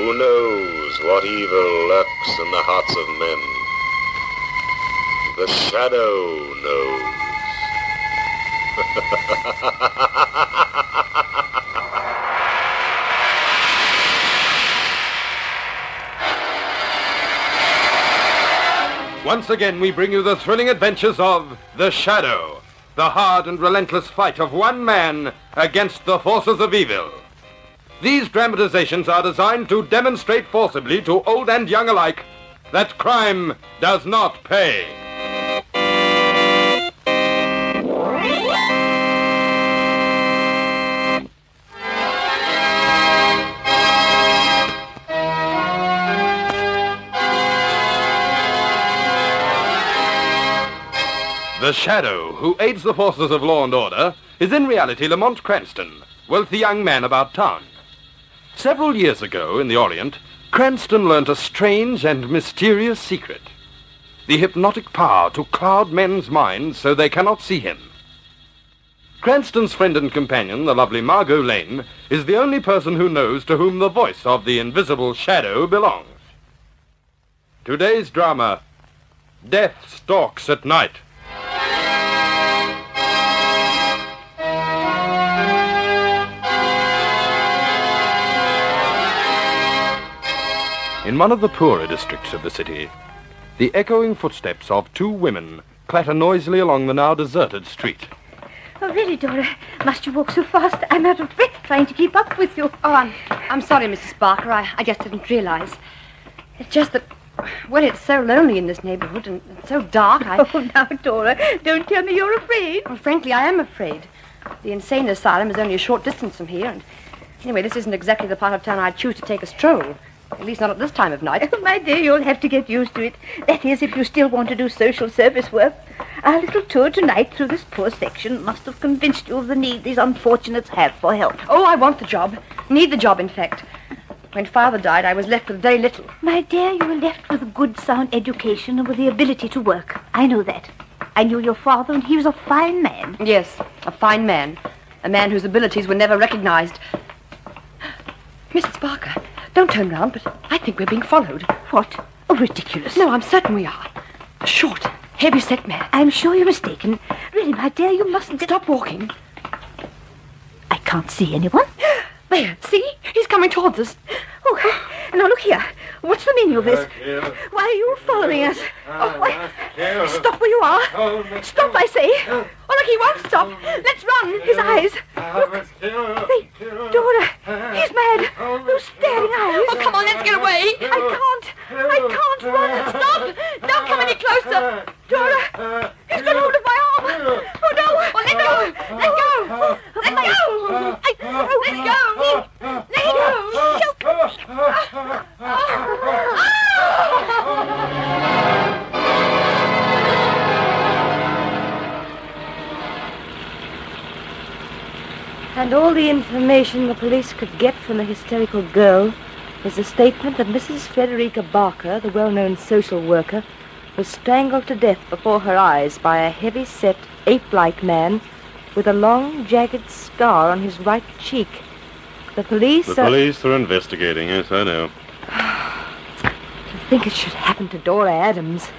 Who knows what evil lurks in the hearts of men? The Shadow knows. Once again, we bring you the thrilling adventures of The Shadow, the hard and relentless fight of one man against the forces of evil. These dramatizations are designed to demonstrate forcibly to old and young alike that crime does not pay. The Shadow, who aids the forces of law and order, is in reality Lamont Cranston, wealthy young man about town. Several years ago, in the Orient, Cranston learnt a strange and mysterious secret. The hypnotic power to cloud men's minds so they cannot see him. Cranston's friend and companion, the lovely Margot Lane, is the only person who knows to whom the voice of the invisible Shadow belongs. Today's drama, Death Stalks at Night. In one of the poorer districts of the city, the echoing footsteps of two women clatter noisily along the now deserted street. Oh, really, Dora? Must you walk so fast? I'm out of breath trying to keep up with you. Oh, I'm sorry, Mrs. Barker. I just didn't realize. It's just that, well, it's so lonely in this neighborhood and so dark. Oh, now, Dora, don't tell me you're afraid. Well, frankly, I am afraid. The insane asylum is only a short distance from here, and anyway, this isn't exactly the part of town I'd choose to take a stroll. At least not at this time of night. Oh, my dear, you'll have to get used to it. That is, if you still want to do social service work. Our little tour tonight through this poor section must have convinced you of the need these unfortunates have for help. Oh, I want the job. Need the job, in fact. When Father died, I was left with very little. My dear, you were left with a good, sound education and with the ability to work. I know that. I knew your father, and he was a fine man. Yes, a fine man. A man whose abilities were never recognized. Mrs. Barker, don't turn round, but I think we're being followed. What? Oh, ridiculous. No, I'm certain we are. A short, heavy-set man. I'm sure you're mistaken. Really, my dear, you mustn't... Stop walking. I can't see anyone. There, see? He's coming towards us. Oh, now look here. What's the meaning of this? Why are you following us? Stop where you are. Stop, I say. Oh, look, he won't stop. Let's run. His eyes. Look. Dora, he's mad. Those staring eyes. Oh, come on, let's get away. I can't run. Stop. Don't come any closer. Dora, he's got hold of my arm. Oh, no. Oh, let go. Let go. Let go. Let go. Let go. And all the information the police could get from the hysterical girl was the statement that Mrs. Frederica Barker, the well-known social worker, was strangled to death before her eyes by a heavy-set, ape-like man with a long, jagged scar on his right cheek. The police are investigating, yes, I know. To think it should happen to Dora Adams.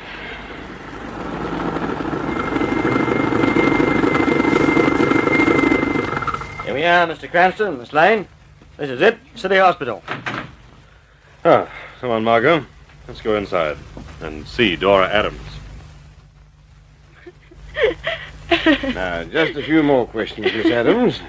Here we are, Mr. Cranston, Miss Lane. This is it, City Hospital. Ah, come on, Margot. Let's go inside and see Dora Adams. Now, just a few more questions, Miss Adams.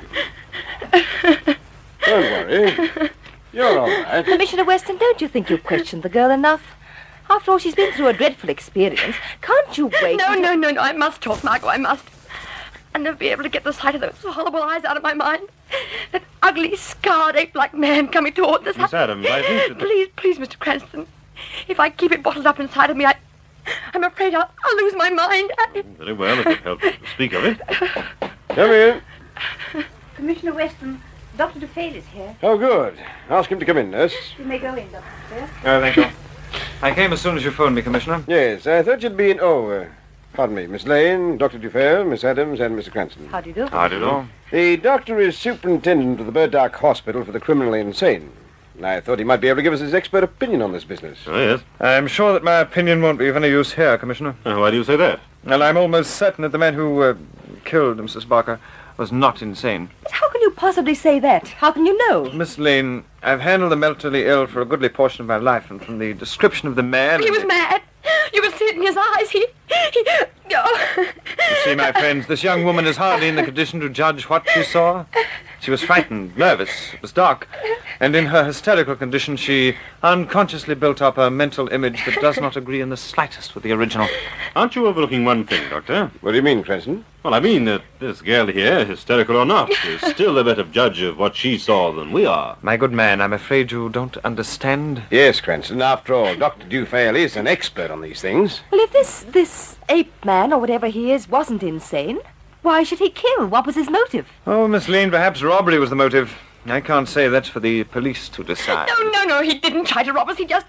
Don't worry. You're all right. Commissioner Weston, don't you think you've questioned the girl enough? After all, she's been through a dreadful experience. Can't you wait? No. I must talk, Margot. I must. I'll never be able to get the sight of those horrible eyes out of my mind. That ugly, scarred, ape-like man coming toward us. Miss Adams, I think that... Please, Mr. Cranston. If I keep it bottled up inside of me, I'm afraid I'll lose my mind. Very well, if it helps to speak of it. Come in. Commissioner Weston, Dr. DeFale is here. Oh, good. Ask him to come in, nurse. You may go in, Dr. DeFale. Oh, thank you. I came as soon as you phoned me, Commissioner. Yes, I thought you'd be in... pardon me, Miss Lane, Dr. Dufresne, Miss Adams, and Mr. Cranston. How do you do? How do you do? The doctor is superintendent of the Burdock Hospital for the criminally insane. and I thought he might be able to give us his expert opinion on this business. Oh, yes. I'm sure that my opinion won't be of any use here, Commissioner. Why do you say that? Well, I'm almost certain that the man who killed Mrs. Barker was not insane. But how can you possibly say that? How can you know? Miss Lane, I've handled the mentally ill for a goodly portion of my life, and from the description of the man... He was mad. You could see it in his eyes. He... Oh. You see, my friends, this young woman is hardly in the condition to judge what she saw. She was frightened, nervous, it was dark, and in her hysterical condition she unconsciously built up a mental image that does not agree in the slightest with the original. Aren't you overlooking one thing, Doctor? What do you mean, Cranston? Well, I mean that this girl here, hysterical or not, is still a better judge of what she saw than we are. My good man, I'm afraid you don't understand. Yes, Cranston. After all, Dr. Dufayl is an expert on these things. Well, if this ape man, or whatever he is, wasn't insane, why should he kill? What was his motive? Oh, Miss Lane, perhaps robbery was the motive. I can't say. That's for the police to decide. No, he didn't try to rob us. He just...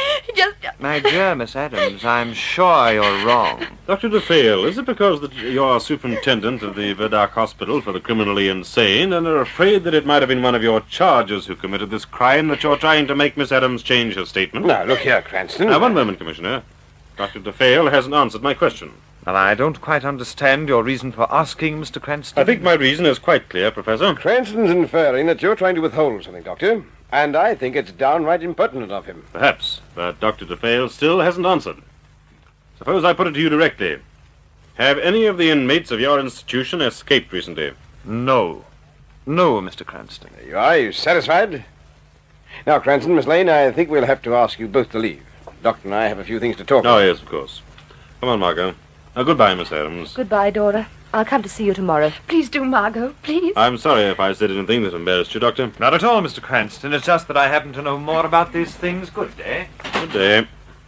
My dear Miss Adams, I'm sure you're wrong. Dr. Dufayl, is it because that you're superintendent of the Verdaq Hospital for the criminally insane and are afraid that it might have been one of your charges who committed this crime that you're trying to make Miss Adams change her statement? Now, look here, Cranston. Now, one moment, Commissioner. Dr. Dufayl hasn't answered my question. Well, I don't quite understand your reason for asking, Mr. Cranston. I think my reason is quite clear, Professor. Cranston's inferring that you're trying to withhold something, Doctor. And I think it's downright impertinent of him. Perhaps, but Dr. Dufayl still hasn't answered. Suppose I put it to you directly. Have any of the inmates of your institution escaped recently? No. No, Mr. Cranston. There you are. You satisfied? Now, Cranston, Miss Lane, I think we'll have to ask you both to leave. Doctor and I have a few things to talk about. Oh, yes, of course. Come on, Margot. Goodbye, Miss Adams. Goodbye, Dora. I'll come to see you tomorrow. Please do, Margot, please. I'm sorry if I said anything that embarrassed you, Doctor. Not at all, Mr. Cranston. It's just that I happen to know more about these things. Good day. Good day.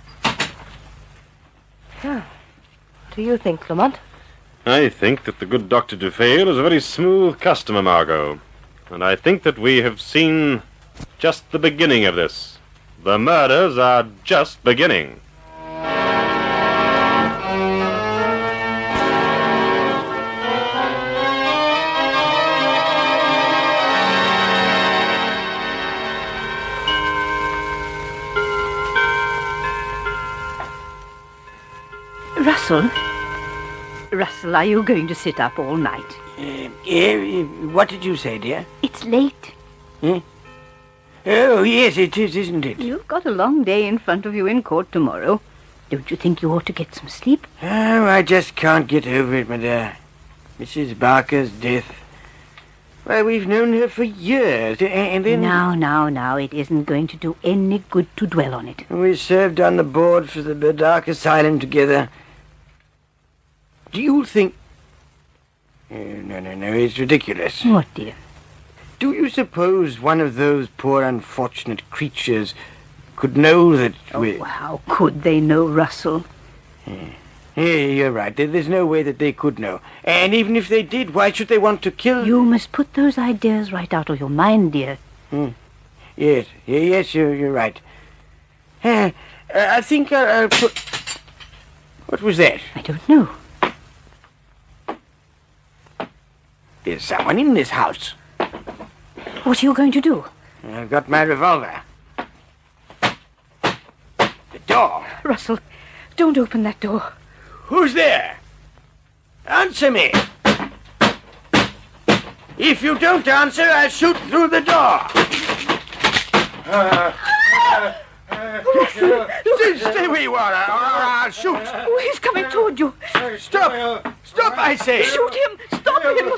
What do you think, Lamont? I think that the good Dr. Dufayl is a very smooth customer, Margot. And I think that we have seen just the beginning of this. The murders are just beginning. Russell, are you going to sit up all night? What did you say, dear? It's late. Oh, yes, it is, isn't it? You've got a long day in front of you in court tomorrow. Don't you think you ought to get some sleep? Oh, I just can't get over it, my dear. Mrs. Barker's death. Well, we've known her for years, and then... Now, it isn't going to do any good to dwell on it. We served on the board for the Verdaq Asylum together. Do you think... No, it's ridiculous. What, dear? Do you suppose one of those poor unfortunate creatures could know that we... Oh, how could they know, Russell? Yeah, you're right. There's no way that they could know. And even if they did, why should they want to kill... You must put those ideas right out of your mind, dear. Yes, you're right. I think I'll put... What was that? I don't know. There's someone in this house. What are you going to do? I've got my revolver. The door. Russell, don't open that door. Who's there? Answer me. If you don't answer, I'll shoot through the door. Stay where you are, or I'll shoot. Oh, he's coming toward you. Stop, I say. Shoot him. Stop him.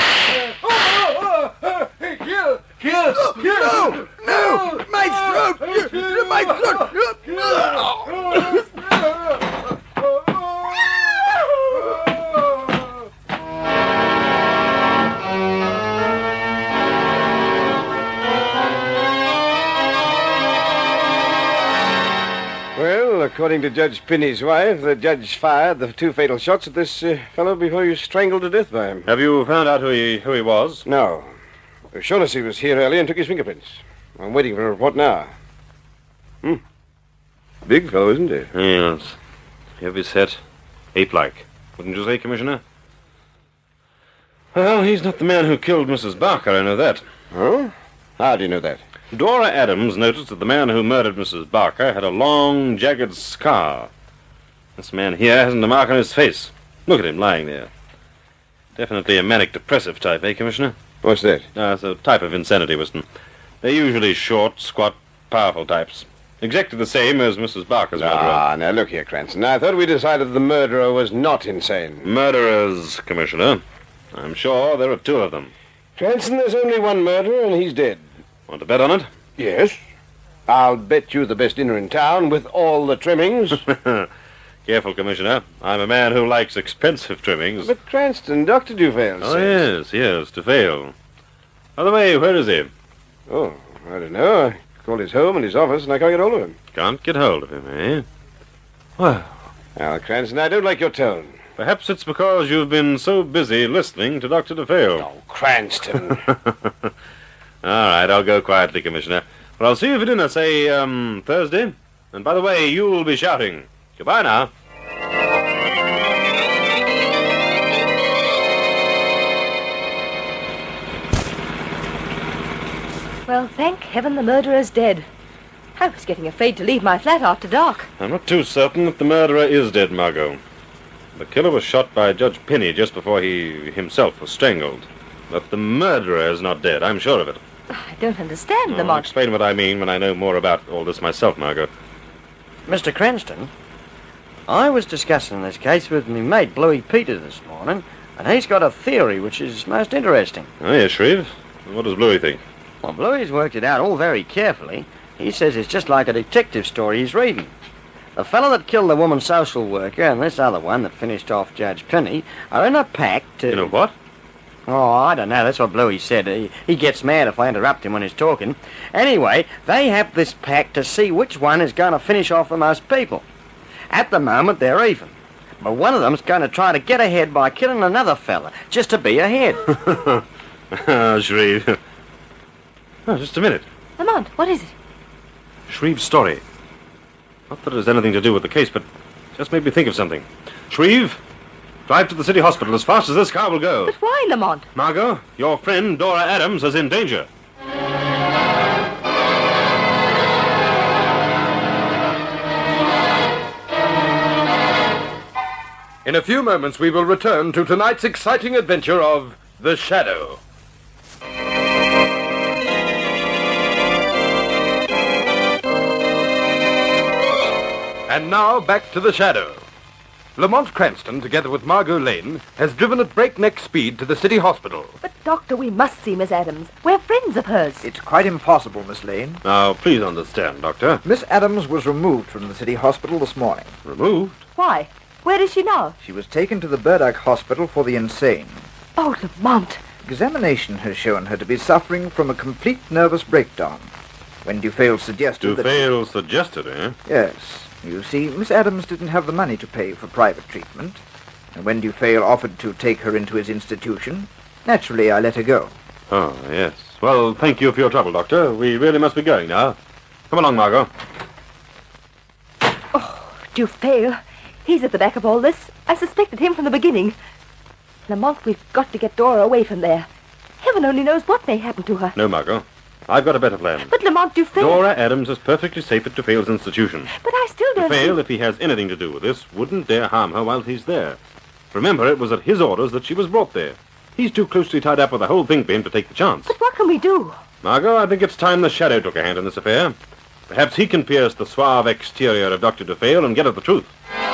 No, my throat. Well, according to Judge Pinney's wife, the judge fired the 2 fatal shots at this fellow before he was strangled to death by him. Have you found out who he was? No. Shaughnessy was here earlier and took his fingerprints. I'm waiting for a report now. Big fellow, isn't he? Yes. Heavy set. Ape-like. Wouldn't you say, Commissioner? Well, he's not the man who killed Mrs. Barker, I know that. Oh? How do you know that? Dora Adams noticed that the man who murdered Mrs. Barker had a long, jagged scar. This man here hasn't a mark on his face. Look at him lying there. Definitely a manic-depressive type, eh, Commissioner? What's that? It's a type of insanity, Whiston. They're usually short, squat, powerful types. Exactly the same as Mrs. Barker's murderer. Now look here, Cranston. I thought we decided the murderer was not insane. Murderers, Commissioner. I'm sure there are 2 of them. Cranston, there's only one murderer, and he's dead. Want to bet on it? Yes. I'll bet you the best dinner in town with all the trimmings. Careful, Commissioner. I'm a man who likes expensive trimmings. But Cranston, Dr. Dufayl says... Yes, Dufayl. By the way, where is he? Oh, I don't know. I called his home and his office, and I can't get hold of him. Can't get hold of him, eh? Well... Now, Cranston, I don't like your tone. Perhaps it's because you've been so busy listening to Dr. Dufayl. Oh, Cranston. All right, I'll go quietly, Commissioner. But I'll see you for dinner, say, Thursday. And by the way, you'll be shouting. Goodbye now. Well, thank heaven the murderer's dead. I was getting afraid to leave my flat after dark. I'm not too certain that the murderer is dead, Margot. The killer was shot by Judge Penny just before he himself was strangled. But the murderer is not dead, I'm sure of it. I don't understand, I'll Lamont. explain what I mean when I know more about all this myself, Margot. Mr. Cranston, I was discussing this case with me mate Bluey Peter this morning, and he's got a theory which is most interesting. Oh, yes, Shreve. What does Bluey think? Well, Bluey's worked it out all very carefully. He says it's just like a detective story he's reading. The fellow that killed the woman social worker and this other one that finished off Judge Penny are in a pact to... You know what? Oh, I don't know. That's what Bluey said. He gets mad if I interrupt him when he's talking. Anyway, they have this pact to see which one is going to finish off the most people. At the moment, they're even. But one of them's going to try to get ahead by killing another fella, just to be ahead. Shreve. Oh, just a minute. Lamont, what is it? Shreve's story. Not that it has anything to do with the case, but just made me think of something. Shreve, drive to the city hospital as fast as this car will go. But why, Lamont? Margot, your friend Dora Adams is in danger. In a few moments, we will return to tonight's exciting adventure of The Shadow. And now, back to The Shadow. Lamont Cranston, together with Margot Lane, has driven at breakneck speed to the city hospital. But, Doctor, we must see Miss Adams. We're friends of hers. It's quite impossible, Miss Lane. Now, please understand, Doctor. Miss Adams was removed from the city hospital this morning. Removed? Why? Where is she now? She was taken to the Burdock Hospital for the insane. Oh, Lamont. Examination has shown her to be suffering from a complete nervous breakdown. When Dufayl suggested Dufayl suggested, eh? Yes. You see, Miss Adams didn't have the money to pay for private treatment. And when Dufayl offered to take her into his institution, naturally I let her go. Oh, yes. Well, thank you for your trouble, Doctor. We really must be going now. Come along, Margot. Oh, Dufayl. He's at the back of all this. I suspected him from the beginning. Lamont, we've got to get Dora away from there. Heaven only knows what may happen to her. No, Margot. I've got a better plan. But Lamont, Dufayl... Dora Adams is perfectly safe at Dufayl's institution. But I still don't Dufayl, if he has anything to do with this, wouldn't dare harm her while he's there. Remember, it was at his orders that she was brought there. He's too closely tied up with the whole thing for him to take the chance. But what can we do? Margot, I think it's time the Shadow took a hand in this affair. Perhaps he can pierce the suave exterior of Dr. Dufayl and get at the truth.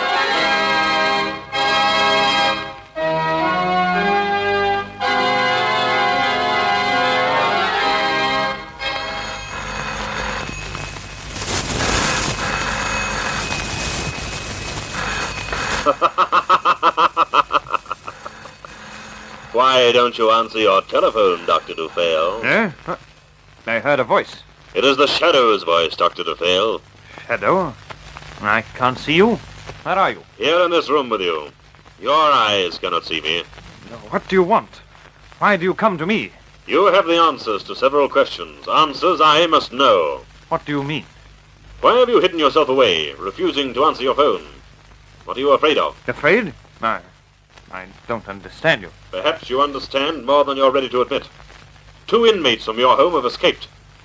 Why don't you answer your telephone, Dr. Dufayl? Eh? I heard a voice. It is the Shadow's voice, Dr. Dufayl. Shadow? I can't see you. Where are you? Here in this room with you. Your eyes cannot see me. What do you want? Why do you come to me? You have the answers to several questions. Answers I must know. What do you mean? Why have you hidden yourself away, refusing to answer your phone? What are you afraid of? Afraid? I don't understand you. Perhaps you understand more than you're ready to admit. 2 inmates from your home have escaped.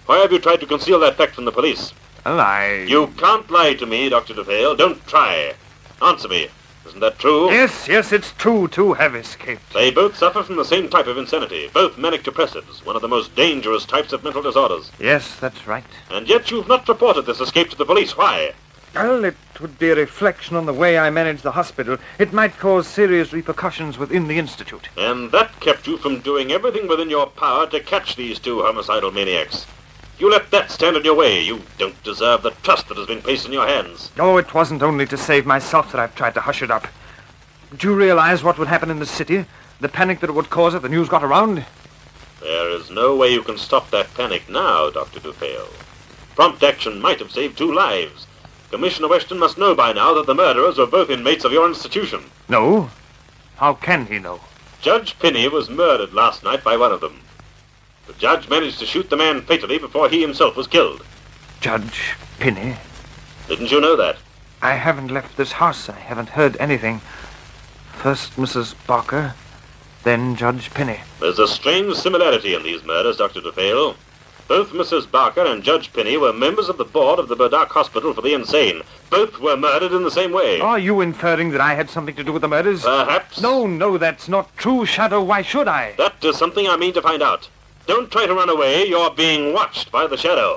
Why have you tried to conceal that fact from the police? Well, You can't lie to me, Dr. DeVale. Don't try. Answer me. Isn't that true? Yes, it's true. Two have escaped. They both suffer from the same type of insanity, both manic depressives, one of the most dangerous types of mental disorders. Yes, that's right. And yet you've not reported this escape to the police. Why? Well, it would be a reflection on the way I manage the hospital. It might cause serious repercussions within the institute. And that kept you from doing everything within your power to catch these two homicidal maniacs. You let that stand in your way. You don't deserve the trust that has been placed in your hands. Oh, it wasn't only to save myself that I've tried to hush it up. Do you realize what would happen in the city? The panic that it would cause if the news got around? There is no way you can stop that panic now, Dr. DeVale. Prompt action might have saved 2 lives. Commissioner Weston must know by now that the murderers were both inmates of your institution. No? How can he know? Judge Pinney was murdered last night by one of them. The judge managed to shoot the man fatally before he himself was killed. Judge Pinney? Didn't you know that? I haven't left this house. I haven't heard anything. First Mrs. Barker, then Judge Pinney. There's a strange similarity in these murders, Dr. DeVale. Both Mrs. Barker and Judge Pinney were members of the board of the Burdock Hospital for the Insane. Both were murdered in the same way. Are you inferring that I had something to do with the murders? Perhaps. No, that's not true, Shadow. Why should I? That is something I mean to find out. Don't try to run away. You're being watched by the Shadow.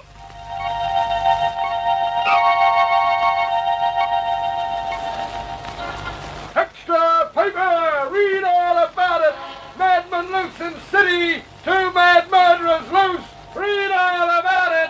Extra paper! Read all about it! Madman loose in city! 2 mad murderers loose! Read all about it!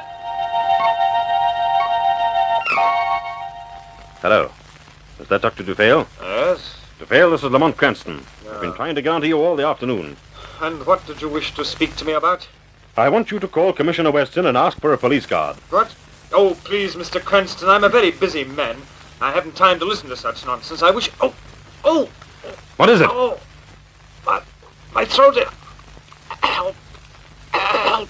Hello. Is that Dr. DeVale? Yes? DeVale, this is Lamont Cranston. I've been trying to get onto you all the afternoon. And what did you wish to speak to me about? I want you to call Commissioner Weston and ask for a police guard. What? Oh, please, Mr. Cranston, I'm a very busy man. I haven't time to listen to such nonsense. I wish... Oh! What is it? Oh! My throat... Help! Help!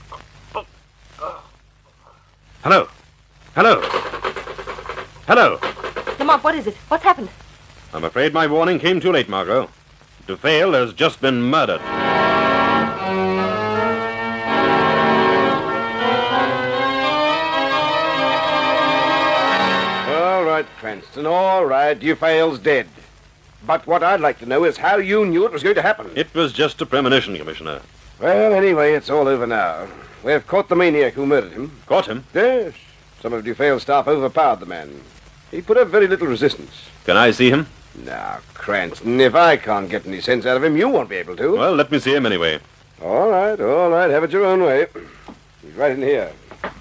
Hello? Lamont, what is it? What's happened? I'm afraid my warning came too late, Margot. DeVale has just been murdered. All right, Cranston, all right. DeVale's dead. But what I'd like to know is how you knew it was going to happen. It was just a premonition, Commissioner. Well, anyway, it's all over now. We've caught the maniac who murdered him. Caught him? Yes. Some of DeVale's staff overpowered the man. He put up very little resistance. Can I see him? Now, Cranston, if I can't get any sense out of him, you won't be able to. Well, let me see him anyway. All right. Have it your own way. He's right in here.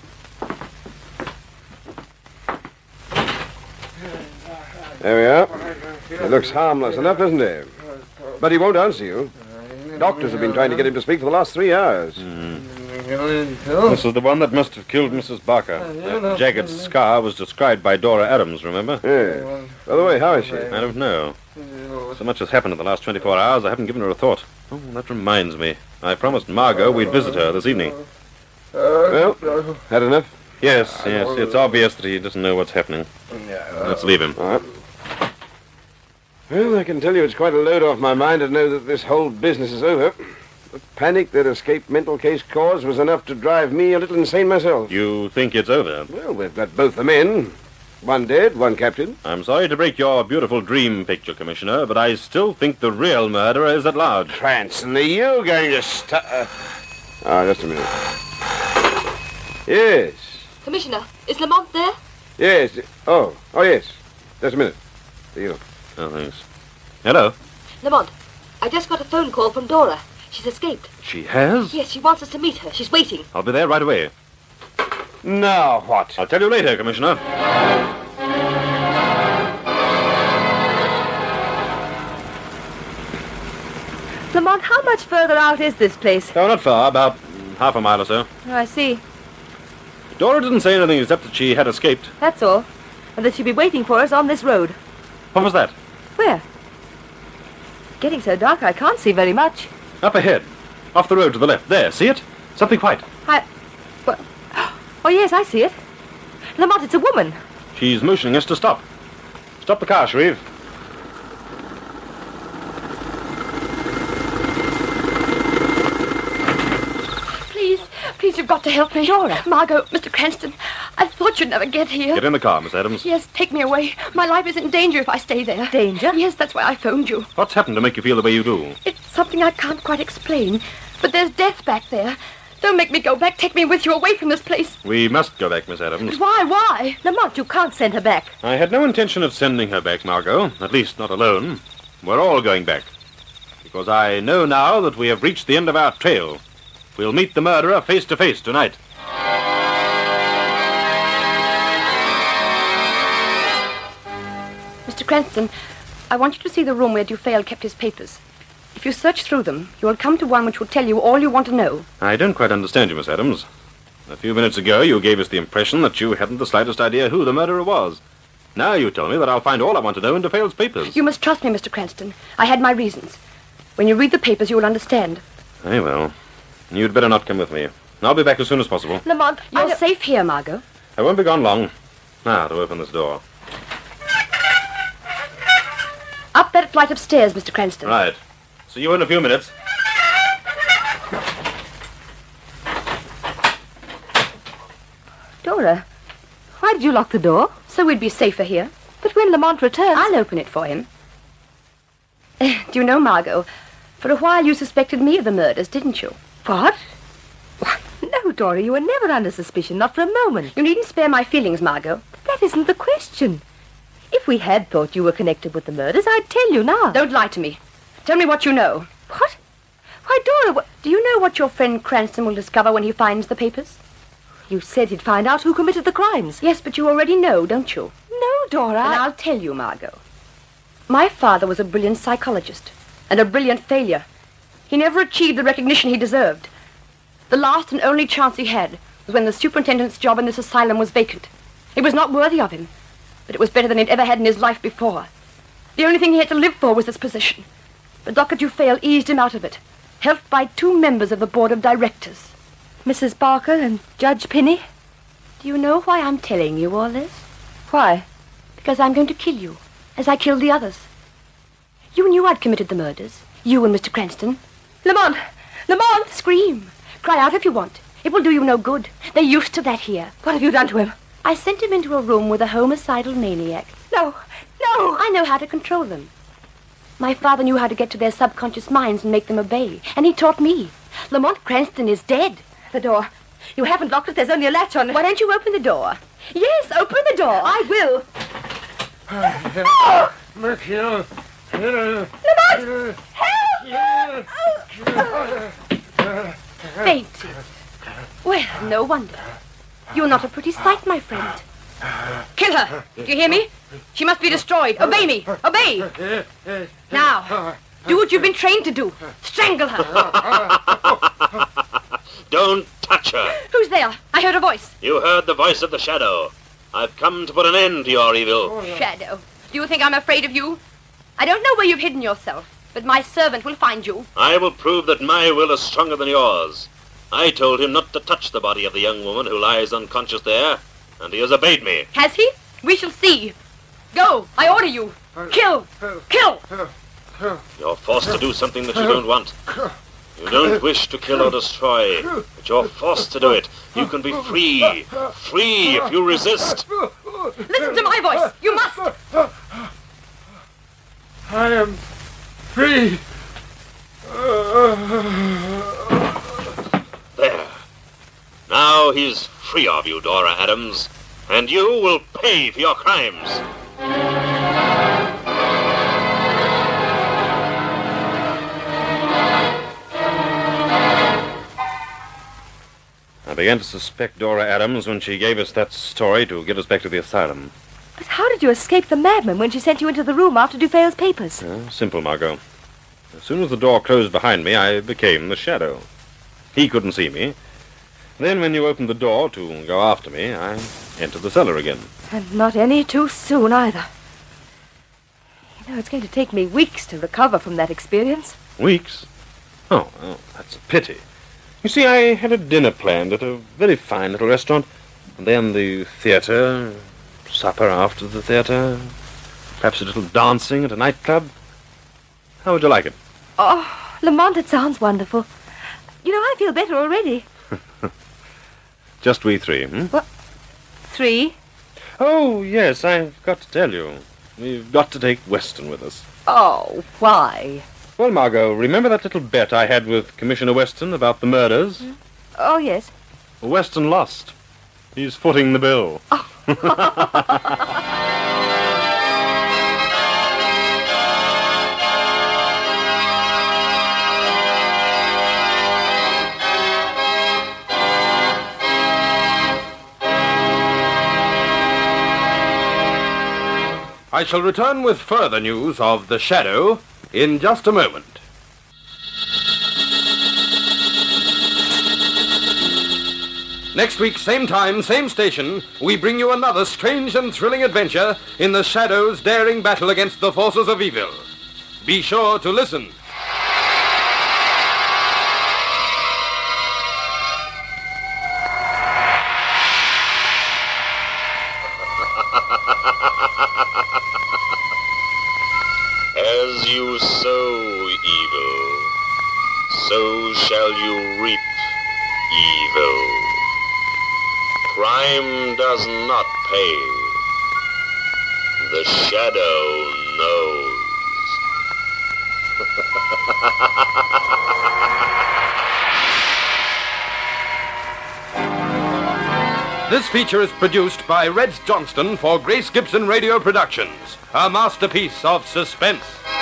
There we are. He looks harmless enough, doesn't he? But he won't answer you. Doctors have been trying to get him to speak for the last 3 hours. This is the one that must have killed Mrs. Barker. That jagged scar was described by Dora Adams, remember? Yes. By the way, how is she? I don't know. So much has happened in the last 24 hours, I haven't given her a thought. Oh, that reminds me. I promised Margot we'd visit her this evening. Well, had enough? Yes. It's obvious that he doesn't know what's happening. Let's leave him. All right. Well, I can tell you it's quite a load off my mind to know that this whole business is over. The panic that escaped mental case caused was enough to drive me a little insane myself. You think it's over? Well, we've got both the men. One dead, one captured. I'm sorry to break your beautiful dream picture, Commissioner, but I still think the real murderer is at large. Cranston, are you going to stop? Just a minute. Yes. Commissioner, is Lamont there? Yes. Oh, yes. Just a minute. To you. Oh, thanks. Hello? Lamont, I just got a phone call from Dora. She's escaped. She has? Yes, she wants us to meet her. She's waiting. I'll be there right away. Now what? I'll tell you later, Commissioner. Lamont, how much further out is this place? Oh, not far, about half a mile or so. Oh, I see. Dora didn't say anything except that she had escaped. That's all. And that she'll be waiting for us on this road. What was that? Where? Getting so dark I can't see very much. Up ahead. Off the road to the left. There, see it? Something white. What? Oh, yes, I see it. Lamont, it's a woman. She's motioning us to stop. Stop the car, Shreve. Please, Please, you've got to help me. Dora. Margot, Mr. Cranston, I thought you'd never get here. Get in the car, Miss Adams. Yes, take me away. My life is in danger if I stay there. Danger? Yes, that's why I phoned you. What's happened to make you feel the way you do? It's something I can't quite explain, but there's death back there. Don't make me go back. Take me with you away from this place. We must go back, Miss Adams. But why? Why? Lamont, you can't send her back. I had no intention of sending her back, Margot. At least not alone. We're all going back. Because I know now that we have reached the end of our trail. We'll meet the murderer face to face tonight. Mr. Cranston, I want you to see the room where Dufayel kept his papers. If you search through them, you will come to one which will tell you all you want to know. I don't quite understand you, Miss Adams. A few minutes ago, you gave us the impression that you hadn't the slightest idea who the murderer was. Now you tell me that I'll find all I want to know in Dufayel's papers. You must trust me, Mr. Cranston. I had my reasons. When you read the papers, you will understand. Very well. You'd better not come with me. I'll be back as soon as possible. Lamont, You're safe here, Margot. I won't be gone long. Now, to open this door. Up that flight of stairs, Mr. Cranston. Right. See you in a few minutes. Dora, why did you lock the door? So we'd be safer here. But when Lamont returns... I'll open it for him. Do you know, Margot, for a while you suspected me of the murders, didn't you? What? Why, no, Dora, you were never under suspicion, not for a moment. You needn't spare my feelings, Margot. That isn't the question. If we had thought you were connected with the murders, I'd tell you now. Don't lie to me. Tell me what you know. What? Why, Dora, Do you know what your friend Cranston will discover when he finds the papers? You said he'd find out who committed the crimes. Yes, but you already know, don't you? No, Dora. And I'll tell you, Margot. My father was a brilliant psychologist and a brilliant failure. He never achieved the recognition he deserved. The last and only chance he had was when the superintendent's job in this asylum was vacant. It was not worthy of him, but it was better than he'd ever had in his life before. The only thing he had to live for was this position. But Dr. Dufayel eased him out of it, helped by 2 members of the board of directors. Mrs. Barker and Judge Penny? Do you know why I'm telling you all this? Why? Because I'm going to kill you, as I killed the others. You knew I'd committed the murders. You and Mr. Cranston. Lamont! Lamont! Scream! Cry out if you want. It will do you no good. They're used to that here. What have you done to him? I sent him into a room with a homicidal maniac. No! No! I know how to control them. My father knew how to get to their subconscious minds and make them obey. And he taught me. Lamont Cranston is dead. The door. You haven't locked it. There's only a latch on it. Why don't you open the door? Yes, open the door. I will. McHugh. Lamont! Help! Fainted. Well, no wonder. You're not a pretty sight, my friend. Kill her! Do you hear me? She must be destroyed. Obey me! Obey! Now, do what you've been trained to do. Strangle her. Don't touch her. Who's there? I heard a voice. You heard the voice of the Shadow. I've come to put an end to your evil. Shadow, do you think I'm afraid of you? I don't know where you've hidden yourself, but my servant will find you. I will prove that my will is stronger than yours. I told him not to touch the body of the young woman who lies unconscious there, and he has obeyed me. Has he? We shall see. Go, I order you. Kill! Kill! You're forced to do something that you don't want. You don't wish to kill or destroy, but you're forced to do it. You can be free. Free if you resist. Listen to my voice. You must. I am free. There. Now he's free of you, Dora Adams, and you will pay for your crimes. I began to suspect Dora Adams when she gave us that story to get us back to the asylum. But how did you escape the madman when she sent you into the room after Dufayel's papers? Simple, Margot. As soon as the door closed behind me, I became the Shadow. He couldn't see me. Then when you opened the door to go after me, I entered the cellar again. And not any too soon, either. You know, it's going to take me weeks to recover from that experience. Weeks? Oh, well, that's a pity. You see, I had a dinner planned at a very fine little restaurant, and then the theatre, supper after the theatre, perhaps a little dancing at a nightclub. How would you like it? Oh, Lamont, it sounds wonderful. You know, I feel better already. Just we three, hmm? What? 3? Oh, yes, I've got to tell you. We've got to take Weston with us. Oh, why? Well, Margot, remember that little bet I had with Commissioner Weston about the murders? Oh, yes. Weston lost. He's footing the bill. I shall return with further news of The Shadow in just a moment. Next week, same time, same station, we bring you another strange and thrilling adventure in The Shadow's daring battle against the forces of evil. Be sure to listen. As you sow evil, so shall you reap evil. Crime does not pay. The Shadow knows. This feature is produced by Reds Johnston for Grace Gibson Radio Productions, a masterpiece of suspense.